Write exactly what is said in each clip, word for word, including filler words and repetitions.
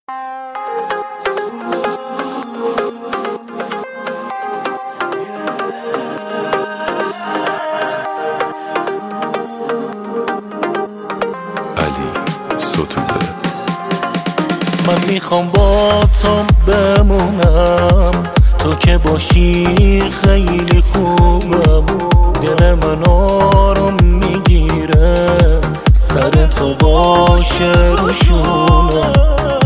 من میخوام با تو بمونم، تو که باشی خیلی خوبم. دل من آرام میگیره سر تو باشه روشونم.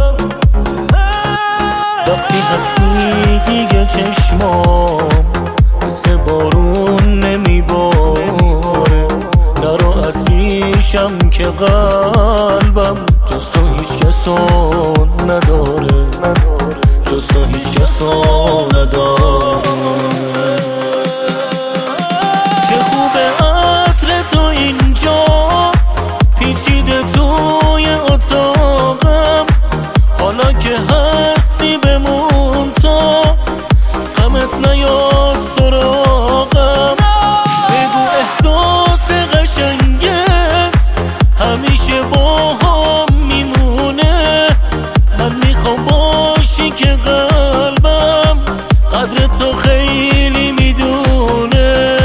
وقتی هستی دیگه چشمام مثل بارون نمیباره. نرو از پیشم که قلبم جز تو هیچ کسو نداره، جز تو هیچ کسو نداره. چه خوبه عطر تو اینجا پیچیده توی اتاقم. حالا که هستی بمون تا غمت نیاد سراغم. بگو احساس قشنگت همیشه با هم میمونه. من میخوام باشی که قلبم قدر تو خیلی میدونه.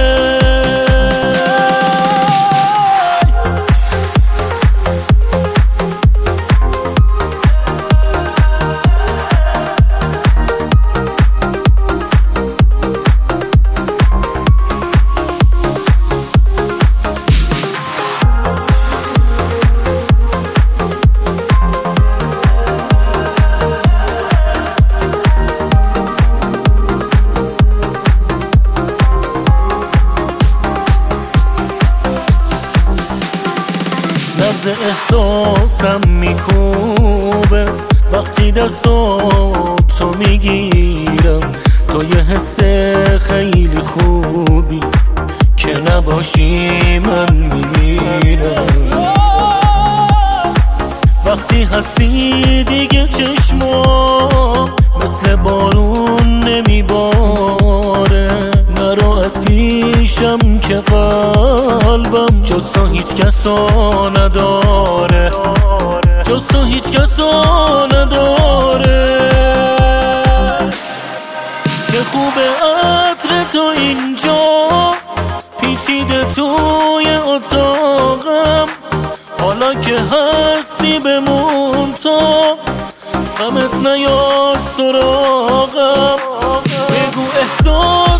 نبض احساسم میکوبه وقتی دستو تو میگیرم. تو یه حس خیلی خوبی که نباشی من میمیرم. وقتی هستی دیگه چشمام مثل بارون نمیباره. نرو از پیشم که قلبم جز تو هیچ کسو نداره، جز تو هیچ کسو نداره. چه خوبه عطر تو اینجا پیچیده توی اتاقم. حالا که هستی بمون تا غمت نیاد سراغم. بگو احساس